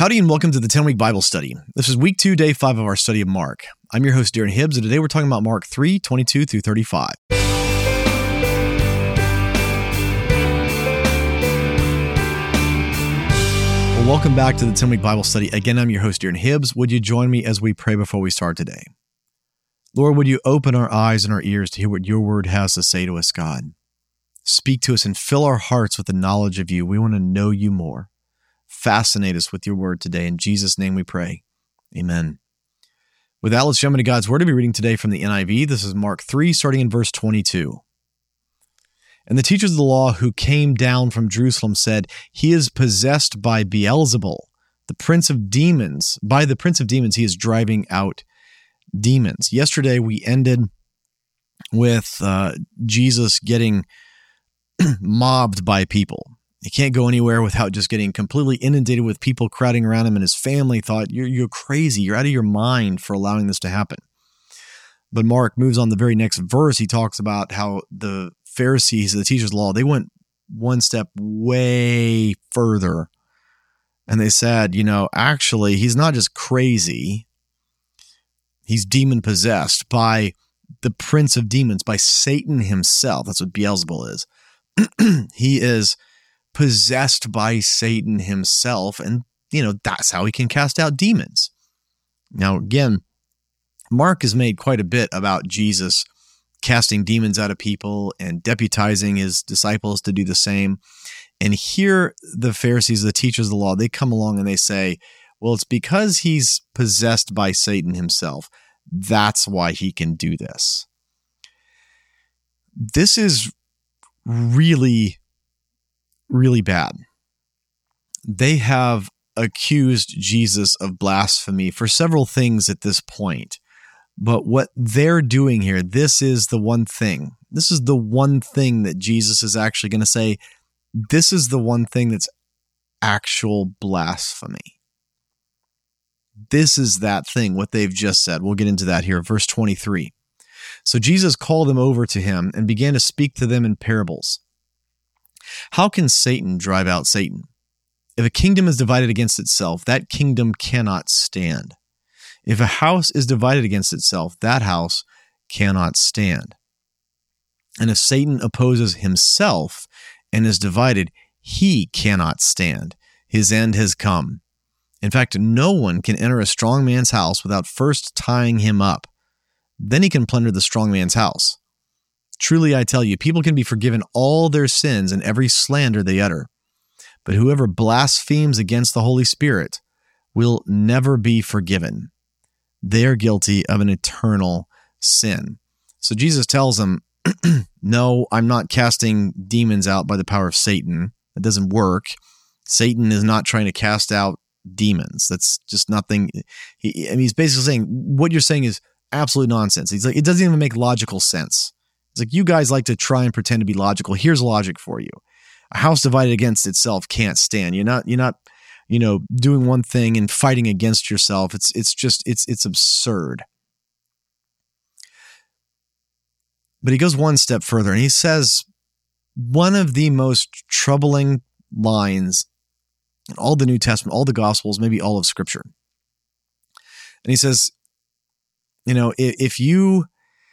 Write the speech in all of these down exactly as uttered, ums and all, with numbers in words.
Howdy and welcome to the ten-week Bible study. This is week two, day five of our study of Mark. I'm your host, Darren Hibbs, and today we're talking about Mark three, twenty-two through thirty-five. Well, welcome back to the ten-week Bible study. Again, I'm your host, Darren Hibbs. Would you join me as we pray before we start today? Lord, would you open our eyes and our ears to hear what your word has to say to us, God? Speak to us and fill our hearts with the knowledge of you. We want to know you more. Fascinate us with your word today. In Jesus' name we pray. Amen. With that, let's jump into God's word. To be reading today from the N I V. This is Mark three, starting in verse twenty-two. And the teachers of the law who came down from Jerusalem said, "He is possessed by Beelzebul, the prince of demons. By the prince of demons, he is driving out demons." Yesterday, we ended with uh, Jesus getting mobbed by people. He can't go anywhere without just getting completely inundated with people crowding around him, and his family thought, you're, you're crazy. You're out of your mind for allowing this to happen. But Mark moves on the very next verse. He talks about how the Pharisees, the teachers of the law, they went one step way further. And they said, you know, actually, he's not just crazy. He's demon-possessed by the prince of demons, by Satan himself. That's what Beelzebul is. He is possessed by Satan himself, and you know that's how he can cast out demons. Now again, Mark has made quite a bit about Jesus casting demons out of people and deputizing his disciples to do the same. And here the Pharisees, the teachers of the law, they come along and they say, well, it's because he's possessed by Satan himself. That's why he can do this. This is really really bad. They have accused Jesus of blasphemy for several things at this point. But what they're doing here, this is the one thing. This is the one thing that Jesus is actually going to say. This is the one thing that's actual blasphemy. This is that thing, what they've just said. We'll get into that here. Verse twenty-three. So Jesus called them over to him and began to speak to them in parables. How can Satan drive out Satan? If a kingdom is divided against itself, that kingdom cannot stand. If a house is divided against itself, that house cannot stand. And if Satan opposes himself and is divided, he cannot stand. His end has come. In fact, no one can enter a strong man's house without first tying him up. Then he can plunder the strong man's house. Truly, I tell you, people can be forgiven all their sins and every slander they utter. But whoever blasphemes against the Holy Spirit will never be forgiven. They are guilty of an eternal sin. So Jesus tells them, no, I'm not casting demons out by the power of Satan. That doesn't work. Satan is not trying to cast out demons. That's just nothing. He, I mean, he's basically saying, what you're saying is absolute nonsense. He's like, it doesn't even make logical sense. It's like, you guys like to try and pretend to be logical. Here's logic for you. A house divided against itself can't stand. You're not, you're not, you know, doing one thing and fighting against yourself. It's, it's just, it's, it's absurd. But he goes one step further and he says one of the most troubling lines in all the New Testament, all the Gospels, maybe all of Scripture. And he says, you know, if, if you,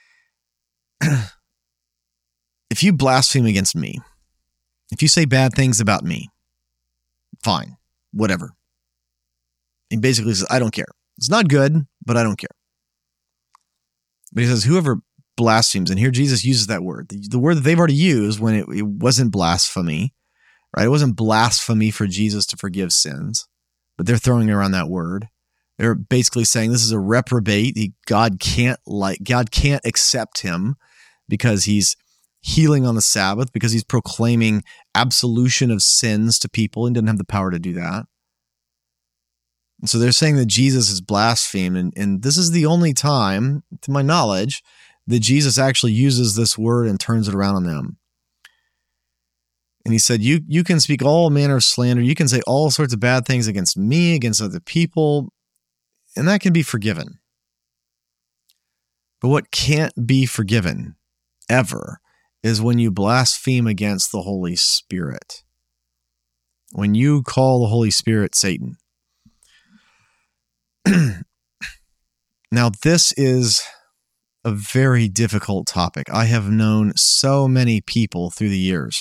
if you blaspheme against me, if you say bad things about me, fine, whatever. He basically says, I don't care. It's not good, but I don't care. But he says, whoever blasphemes, and here Jesus uses that word, the, the word that they've already used when it, it wasn't blasphemy, right? It wasn't blasphemy for Jesus to forgive sins, but they're throwing around that word. They're basically saying this is a reprobate. He, God can't like, God can't accept him because he's healing on the Sabbath, because he's proclaiming absolution of sins to people and didn't have the power to do that. And so they're saying that Jesus is blasphemed. And, and this is the only time, to my knowledge, that Jesus actually uses this word and turns it around on them. And he said, you, you can speak all manner of slander. You can say all sorts of bad things against me, against other people, and that can be forgiven. But what can't be forgiven ever is when you blaspheme against the Holy Spirit. When you call the Holy Spirit Satan. Now, this is a very difficult topic. I have known so many people through the years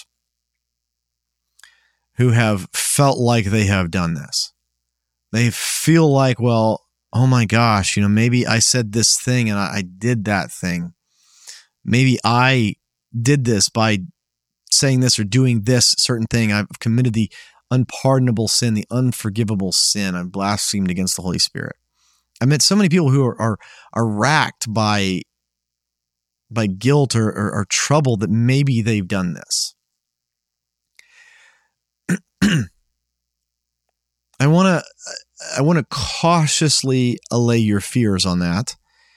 who have felt like they have done this. They feel like, well, oh my gosh, you know, maybe I said this thing and I, I did that thing. Maybe I did this by saying this or doing this certain thing. I've committed the unpardonable sin, the unforgivable sin. I've blasphemed against the Holy Spirit. I met so many people who are are, are racked by, by guilt or, or, or trouble that maybe they've done this. I want to I want to cautiously allay your fears on that.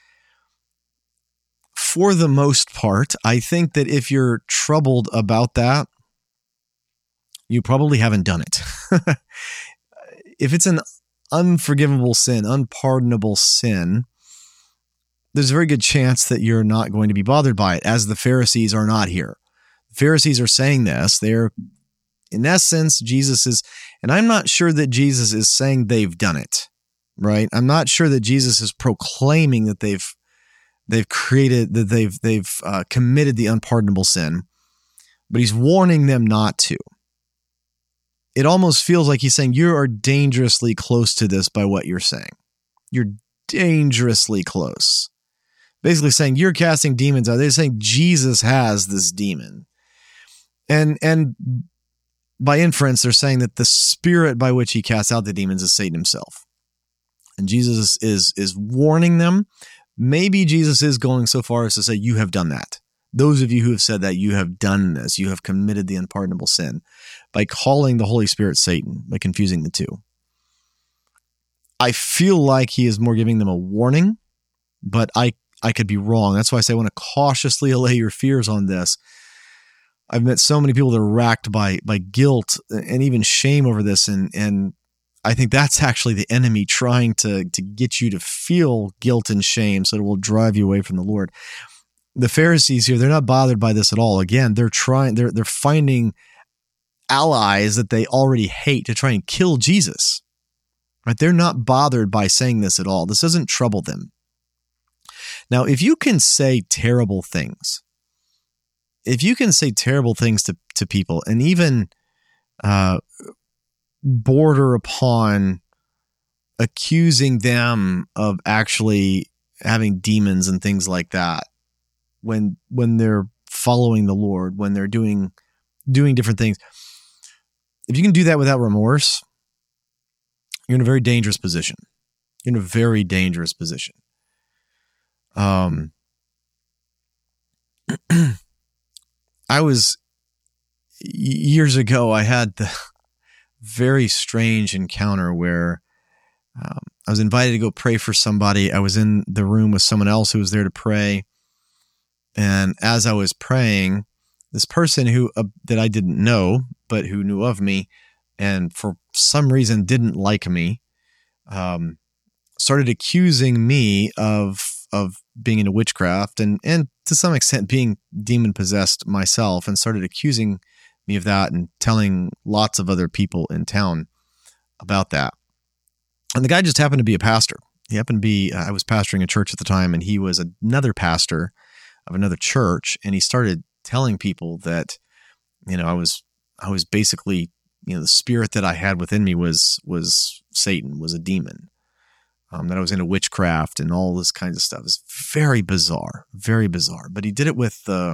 For the most part, I think that if you're troubled about that, you probably haven't done it. If it's an unforgivable sin, unpardonable sin, there's a very good chance that you're not going to be bothered by it, as the Pharisees are not here. The Pharisees are saying this. They're, in essence, Jesus is, and I'm not sure that Jesus is saying they've done it, right? I'm not sure that Jesus is proclaiming that they've they've created, that they've they've uh, committed the unpardonable sin, but he's warning them not to. It almost feels like he's saying, you are dangerously close to this by what you're saying. You're dangerously close. Basically saying you're casting demons out. They're saying Jesus has this demon. And and by inference, they're saying that the spirit by which he casts out the demons is Satan himself. And Jesus is, is warning them. Maybe Jesus is going so far as to say, you have done that. Those of you who have said that, you have done this. You have committed the unpardonable sin by calling the Holy Spirit Satan, by confusing the two. I feel like he is more giving them a warning, but I, I could be wrong. That's why I say I want to cautiously allay your fears on this. I've met so many people that are racked by by guilt and even shame over this, and and I think that's actually the enemy trying to to get you to feel guilt and shame, so it will drive you away from the Lord. The Pharisees here, they're not bothered by this at all. Again, they're trying, they're they're finding allies that they already hate to try and kill Jesus. Right? They're not bothered by saying this at all. This doesn't trouble them. Now, if you can say terrible things, if you can say terrible things to, to people and even uh, border upon accusing them of actually having demons and things like that, when when they're following the Lord, when they're doing doing different things, if you can do that without remorse, you're in a very dangerous position. You're in a very dangerous position. Um. I was, years ago, I had the very strange encounter where um, I was invited to go pray for somebody. I was in the room with someone else who was there to pray. And as I was praying, this person who uh, that I didn't know, but who knew of me, and for some reason didn't like me, um, started accusing me of of being into witchcraft and, and to some extent being demon possessed myself, and started accusing me of that and telling lots of other people in town about that. And the guy just happened to be a pastor. He happened to be, uh, I was pastoring a church at the time, and he was another pastor of another church. And he started telling people that, you know, I was, I was basically, you know, the spirit that I had within me was, was Satan, was a demon. Um, that I was into witchcraft and all this kinds of stuff. It's very bizarre, very bizarre. But he did it with uh,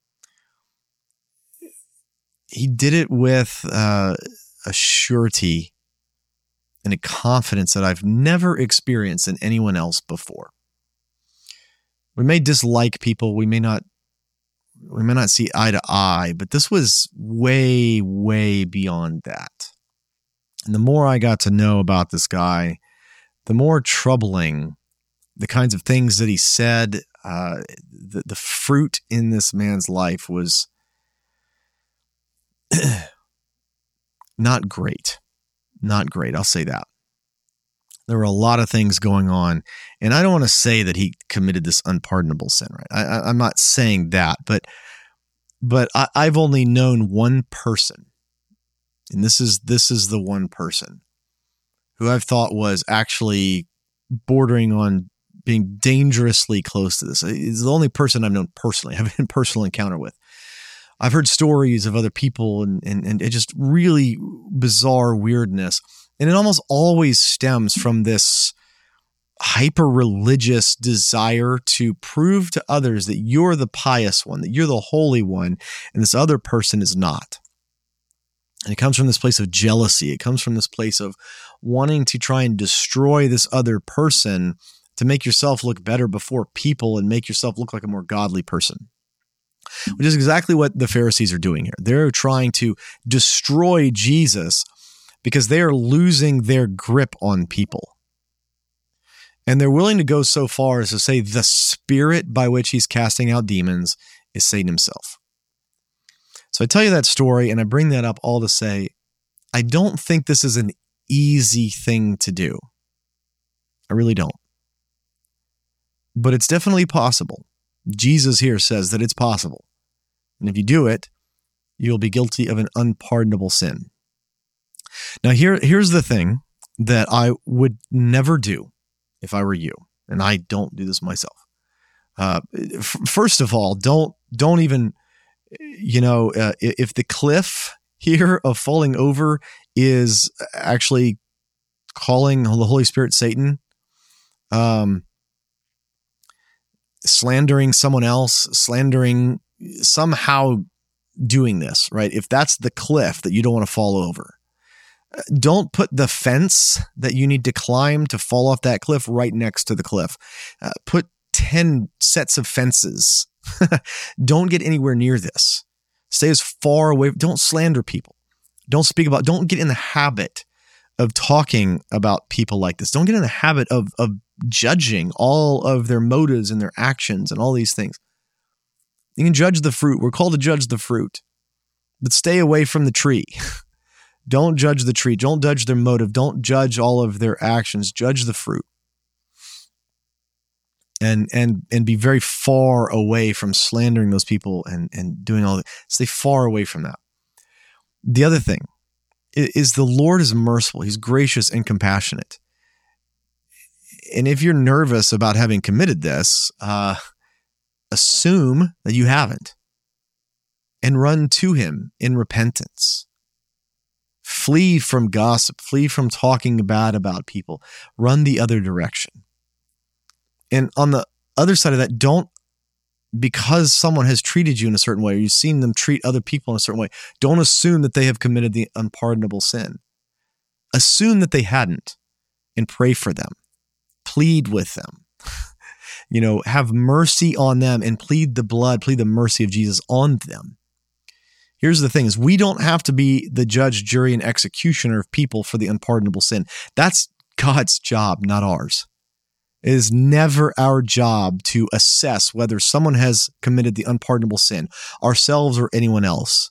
he did it with uh, a surety and a confidence that I've never experienced in anyone else before. We may dislike people, we may not, we may not see eye to eye, but this was way, way beyond that. And the more I got to know about this guy, the more troubling the kinds of things that he said, uh, the, the fruit in this man's life was not great. Not great. I'll say that. There were a lot of things going on, and I don't want to say that he committed this unpardonable sin, right? I, I'm not saying that, but but I, I've only known one person, and this is this is the one person who I've thought was actually bordering on being dangerously close to this. He's the only person I've known personally, I've had a personal encounter with. I've heard stories of other people and, and, and it just really bizarre weirdness. And it almost always stems from this hyper-religious desire to prove to others that you're the pious one, that you're the holy one, and this other person is not. And it comes from this place of jealousy. It comes from this place of wanting to try and destroy this other person to make yourself look better before people and make yourself look like a more godly person, which is exactly what the Pharisees are doing here. They're trying to destroy Jesus because they are losing their grip on people. And they're willing to go so far as to say the spirit by which he's casting out demons is Satan himself. So I tell you that story and I bring that up all to say, I don't think this is an easy thing to do. I really don't. But it's definitely possible. Jesus here says that it's possible. And if you do it, you'll be guilty of an unpardonable sin. Now, here, here's the thing that I would never do if I were you, and I don't do this myself. Uh, f- first of all, don't don't even, you know, uh, if the cliff here of falling over is actually calling the Holy Spirit Satan, um, slandering someone else, slandering somehow doing this, right? If that's the cliff that you don't want to fall over, don't put the fence that you need to climb to fall off that cliff right next to the cliff. Uh, put ten sets of fences. Don't get anywhere near this. Stay as far away. Don't slander people. Don't speak about, don't get in the habit of talking about people like this. Don't get in the habit of, of judging all of their motives and their actions and all these things. You can judge the fruit. We're called to judge the fruit, but stay away from the tree. Don't judge the tree. Don't judge their motive. Don't judge all of their actions. Judge the fruit. And and and be very far away from slandering those people and, and doing all that. Stay far away from that. The other thing is the Lord is merciful. He's gracious and compassionate. And if you're nervous about having committed this, uh, assume that you haven't and run to him in repentance. Flee from gossip. Flee from talking bad about people. Run the other direction. And on the other side of that, don't, because someone has treated you in a certain way, or you've seen them treat other people in a certain way, don't assume that they have committed the unpardonable sin. Assume that they hadn't and pray for them. Plead with them. You know, have mercy on them and plead the blood, plead the mercy of Jesus on them. Here's the thing is we don't have to be the judge, jury, and executioner of people for the unpardonable sin. That's God's job, not ours. It is never our job to assess whether someone has committed the unpardonable sin, ourselves or anyone else.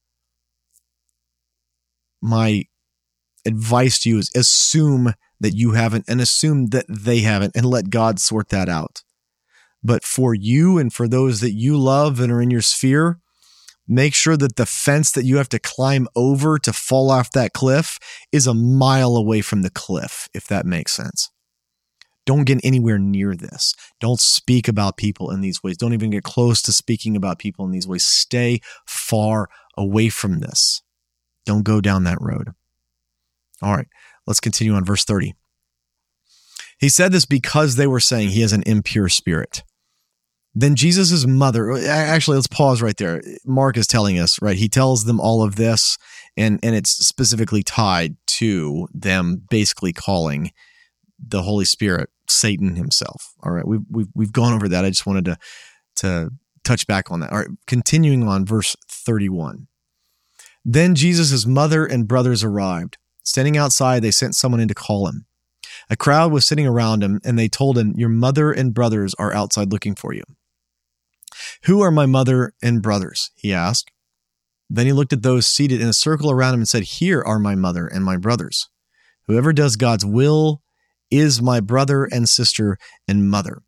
My advice to you is assume that you haven't and assume that they haven't and let God sort that out. But for you and for those that you love and are in your sphere, make sure that the fence that you have to climb over to fall off that cliff is a mile away from the cliff, if that makes sense. Don't get anywhere near this. Don't speak about people in these ways. Don't even get close to speaking about people in these ways. Stay far away from this. Don't go down that road. All right, let's continue on verse thirty. He said this because they were saying he has an impure spirit. Then Jesus' mother, actually, let's pause right there. Mark is telling us, right? He tells them all of this, and, and it's specifically tied to them basically calling the Holy Spirit Satan himself. All right, we've, we've, we've gone over that. I just wanted to, to touch back on that. All right, continuing on verse thirty-one. Then Jesus' mother and brothers arrived. Standing outside, they sent someone in to call him. A crowd was sitting around him, and they told him, "Your mother and brothers are outside looking for you." "Who are my mother and brothers?" he asked. Then he looked at those seated in a circle around him and said, "Here are my mother and my brothers. Whoever does God's will is my brother and sister and mother."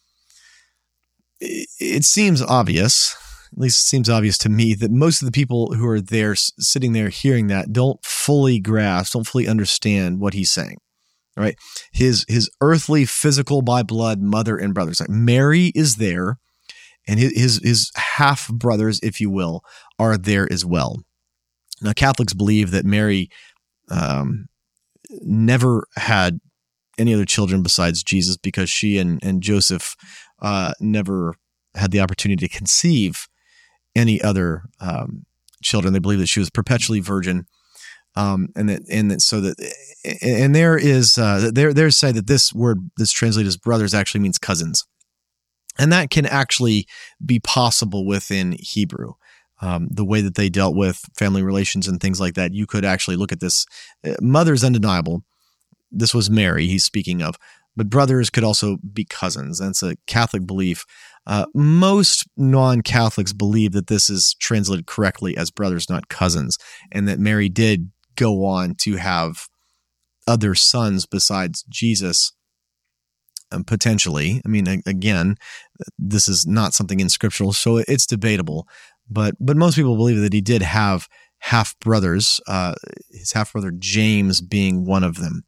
It seems obvious, at least it seems obvious to me, that most of the people who are there, sitting there hearing that, don't fully grasp, don't fully understand what he's saying. right? His his earthly, physical, by blood mother and brothers. Like Mary is there, and his his, his half brothers, if you will, are there as well. Now, Catholics believe that Mary um, never had any other children besides Jesus because she and and Joseph uh, never had the opportunity to conceive any other um, children. They believe that she was perpetually virgin. Um, and that, and that, so that, and there is, uh, there, there's say that this word that's translated as brothers actually means cousins. And that can actually be possible within Hebrew. Um, the way that they dealt with family relations and things like that, you could actually look at this. Mother is undeniable. This was Mary he's speaking of, but brothers could also be cousins. That's a Catholic belief. Uh, most non-Catholics believe that this is translated correctly as brothers, not cousins, and that Mary did go on to have other sons besides Jesus, um, potentially. I mean, again, this is not something in scriptural, so it's debatable. But but most people believe that he did have half brothers. Uh, his half brother James being one of them,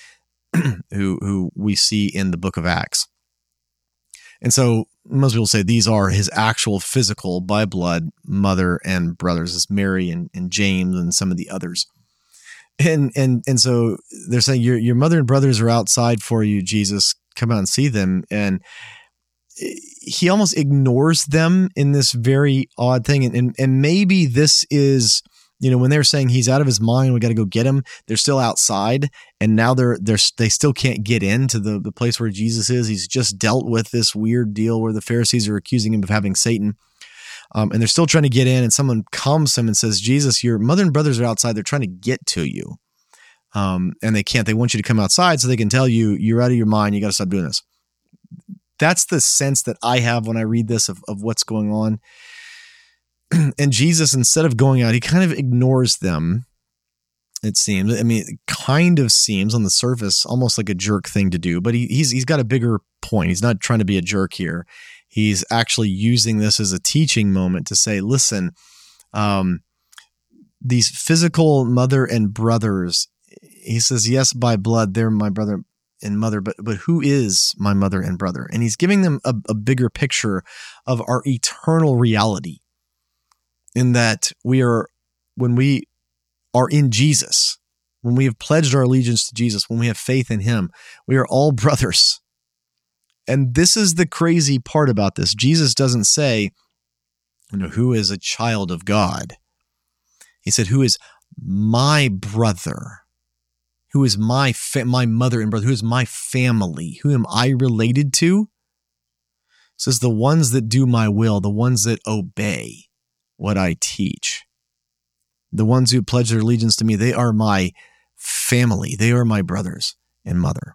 who who we see in the Book of Acts. And so most people say these are his actual physical, by blood, mother and brothers, as Mary and, and James and some of the others. And and and so they're saying your your mother and brothers are outside for you, Jesus. Come out and see them. And he almost ignores them in this very odd thing. And and, and maybe this is, you know, when they're saying he's out of his mind, we got to go get him. They're still outside, and now they're they're they still can't get into the the place where Jesus is. He's just dealt with this weird deal where the Pharisees are accusing him of having Satan. Um, and they're still trying to get in, and someone calms him and says, Jesus, your mother and brothers are outside. They're trying to get to you. Um, and they can't. They want you to come outside so they can tell you, you're out of your mind. You got to stop doing this. That's the sense that I have when I read this of, of what's going on. And Jesus, instead of going out, he kind of ignores them, it seems. I mean, it kind of seems on the surface almost like a jerk thing to do, but he, he's he's got a bigger point. He's not trying to be a jerk here. He's actually using this as a teaching moment to say, listen, um, these physical mother and brothers, he says, yes, by blood, they're my brother and mother, but but who is my mother and brother? And he's giving them a, a bigger picture of our eternal reality, in that we are, when we are in Jesus, when we have pledged our allegiance to Jesus, when we have faith in him, we are all brothers. And this is the crazy part about this. Jesus doesn't say, you know, who is a child of God? He said, who is my brother? Who is my fa- my mother and brother? Who is my family? Who am I related to? It says the ones that do my will, the ones that obey what I teach. The ones who pledge their allegiance to me, they are my family. They are my brothers and mother.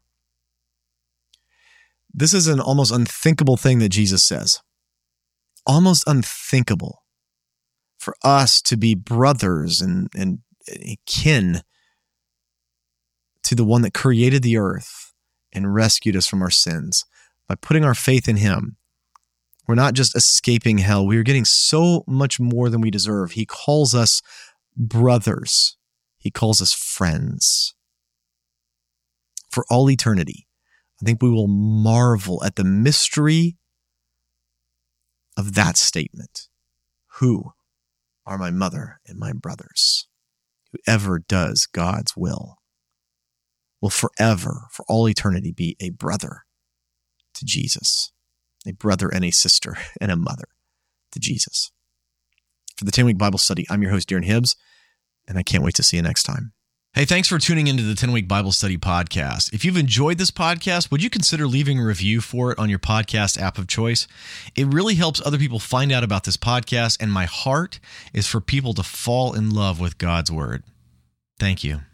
This is an almost unthinkable thing that Jesus says. Almost unthinkable for us to be brothers and, and kin to the one that created the earth and rescued us from our sins by putting our faith in him. We're not just escaping hell. We are getting so much more than we deserve. He calls us brothers. He calls us friends. For all eternity, I think we will marvel at the mystery of that statement. Who are my mother and my brothers? Whoever does God's will will forever, for all eternity, be a brother to Jesus, a brother and a sister and a mother to Jesus. For the ten-Week Bible Study, I'm your host, Darren Hibbs, and I can't wait to see you next time. Hey, thanks for tuning into the ten-Week Bible Study podcast. If you've enjoyed this podcast, would you consider leaving a review for it on your podcast app of choice? It really helps other people find out about this podcast, and my heart is for people to fall in love with God's Word. Thank you.